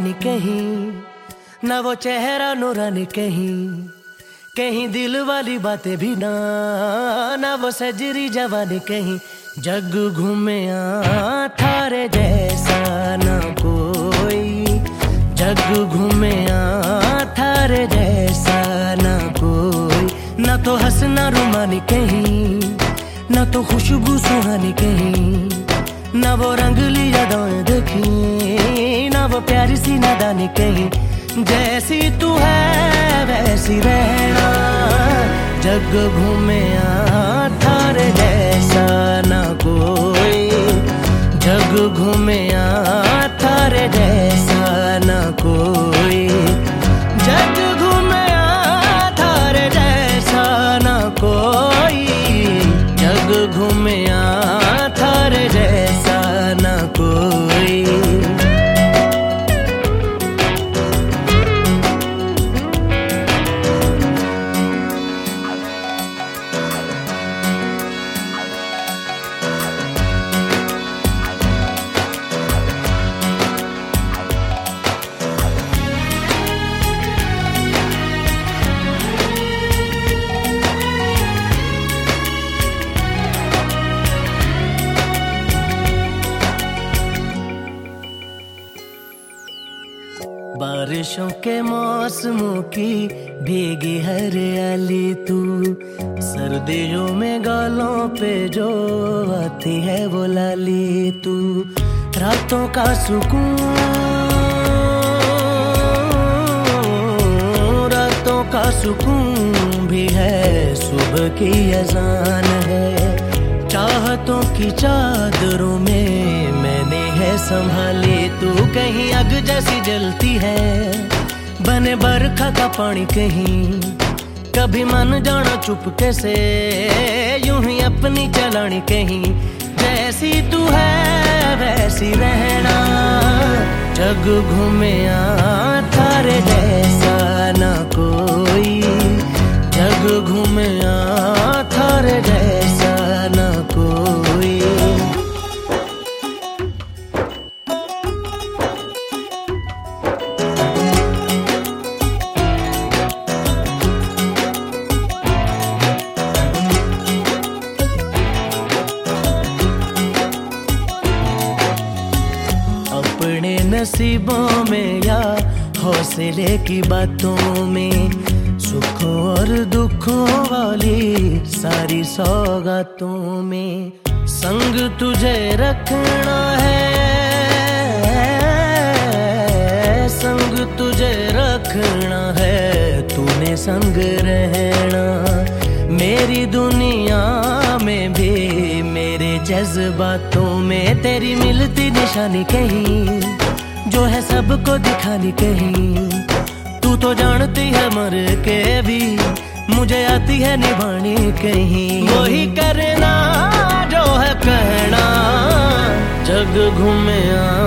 जवानी कहीं, ना वो चेहरा नूरानी कहीं, कहीं दिल वाली बातें भी ना वो सजरी जवानी कहीं। जग घूमे थारे जैसा ना कोई, जग घूमे थारे जैसा ना कोई। ना तो हंसना रुमानी कहीं, ना तो खुशबू सुहानी कहीं, ना वो रंगली यादें देखी, ना वो प्यारी सी नादानी कहीं। जैसी तू है वैसी रहना, जग घूमे थारे जैसा ना कोई, जग घूमे थारे जैसा ना कोई, जग घूमे थारे जैसा ना कोई, जग घूमे थारे जैसा ना कोई। बारिशों के मौसमों की भीगी हरियाली तू, सर्दियों में गालों पे जो आती है वो लाली तू। रातों का सुकून, रातों का सुकून भी है, सुबह की अजान है। चाहतों की चादरों में मैंने है संभाली तू, कहीं आग जैसी जलती है, बने बरखा का पानी कहीं। कभी मन जाना चुपके से, यूं ही अपनी चलानी कहीं। जैसी तू है वैसी रहना, जग घूमे थारे जैसा ना कोई, जग घूमे थारे जैसा ना कोई। अपने नसीबों में या हौसले की बातों में, सुखों और दुखों वाली सारी सौगातों में संग तुझे रखना है, संग तुझे रखना है, तूने संग रहना। मेरी दुनिया में भी मेरे जज्बातों में तेरी मिलती निशानी कहीं, जो है सबको दिखानी कहीं। तू तो जानती है मर के भी मुझे आती है निभानी कहीं। वही करना जो है कहना, जग घूमे